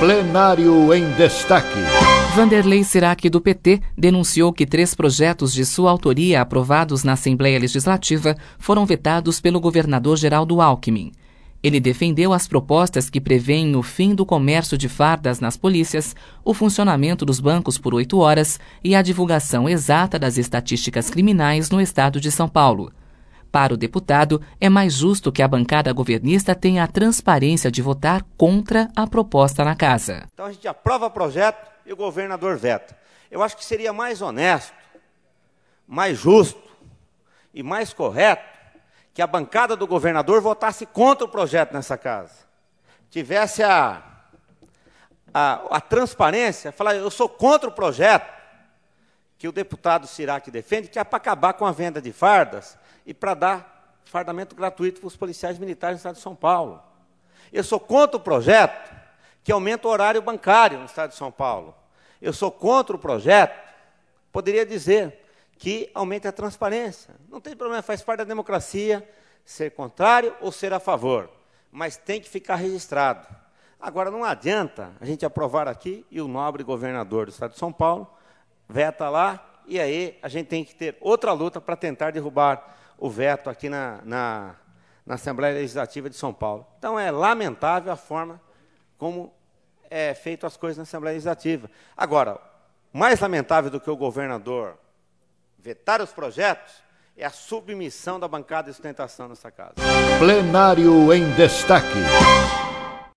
Plenário em destaque. Vanderlei Sirac, do PT, denunciou que 3 projetos de sua autoria aprovados na Assembleia Legislativa foram vetados pelo governador Geraldo Alckmin. Ele defendeu as propostas que prevêem o fim do comércio de fardas nas polícias, o funcionamento dos bancos por 8 horas e a divulgação exata das estatísticas criminais no estado de São Paulo. Para o deputado, é mais justo que a bancada governista tenha a transparência de votar contra a proposta na casa. Então a gente aprova o projeto e o governador veta. Eu acho que seria mais honesto, mais justo e mais correto que a bancada do governador votasse contra o projeto nessa casa. Tivesse a transparência, falar, eu sou contra o projeto que o deputado Sirac defende, que é para acabar com a venda de fardas e para dar fardamento gratuito para os policiais militares no estado de São Paulo. Eu sou contra o projeto que aumenta o horário bancário no estado de São Paulo. Eu sou contra o projeto, poderia dizer, que aumente a transparência. Não tem problema, faz parte da democracia ser contrário ou ser a favor, mas tem que ficar registrado. Agora, não adianta a gente aprovar aqui e o nobre governador do estado de São Paulo veta lá, e aí a gente tem que ter outra luta para tentar derrubar o veto aqui na Assembleia Legislativa de São Paulo. Então, é lamentável a forma como é feito as coisas na Assembleia Legislativa. Agora, mais lamentável do que o governador vetar os projetos é a submissão da bancada de sustentação nessa casa. Plenário em destaque.